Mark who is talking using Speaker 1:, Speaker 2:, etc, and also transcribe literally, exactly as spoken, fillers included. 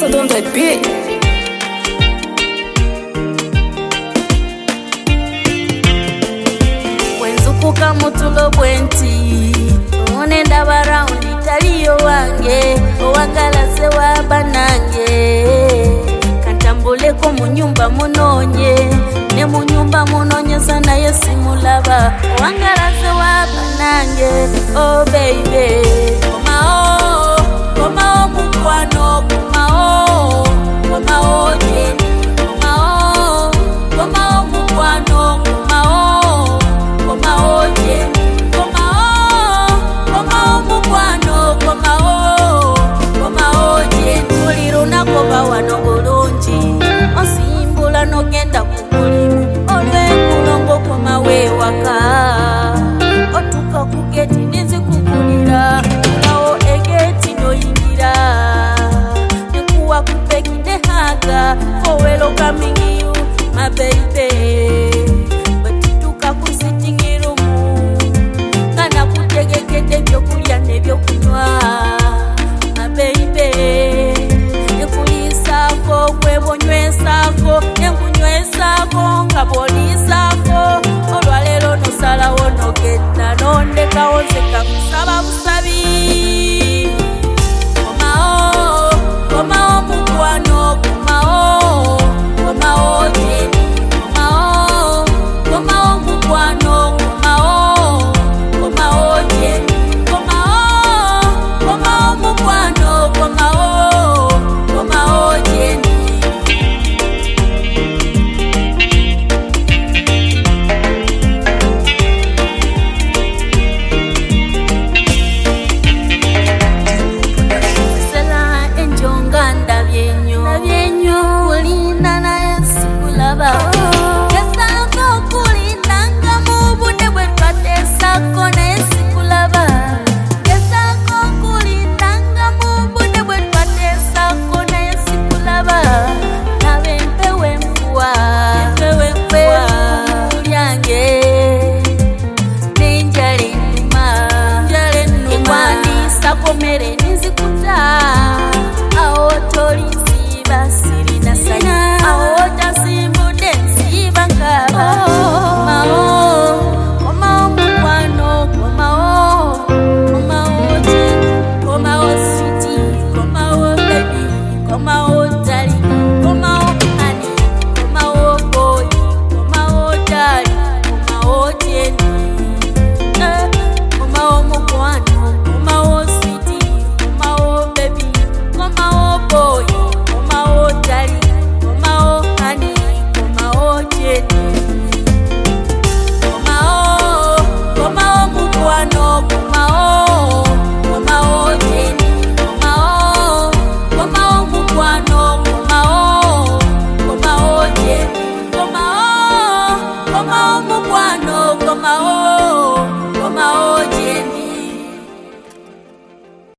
Speaker 1: Ambassador on the beat.
Speaker 2: Wenzuku kamutulo bwenti onenda barawundi taliyo wange owangalaze wabanange kantambuleko mu nyumba munonye ne mu nyumba munonye sana yesimulaba owangalaze wabanange oh baby komao komao mukwano komao komao jeni komao komao mukwano komao komao jeni komao komao mukwano komao komao jeni uliruna koba wano bulungi osimbula nogenda kumulimu olw'enkulongo komawe waka otuka ku geti nizikukulira olawo egeti noyingira nekuwa kupeki nehaga for welcoming you my baby batituka ku sitting room kana kutegekete byokulya nebyokunywa my baby nekulisako kwebonywesako nenkunywesako nga bwolisako olwalero nosalawo nogenda nondekawo nzeka kusaba busabi komao komao mukwano komao komao jeni komao komao mukwano komao komao jeni komao komao mukwano komao komao jeni komere nizikuta aho tori nsiba siri na sayi aho tasimbude nsiba nkaba komao komao mukwano komao komao jeni komao sweetie komao baby komao darling komao honey komao boy komao darling komao jeni eh, komao mukwano komao boy, komao darling, komao honey, komao jeni komao, komao mukwano, komao, komao jeni komao, komao mukwano, komao, komao jeni komao, komao mukwano, komao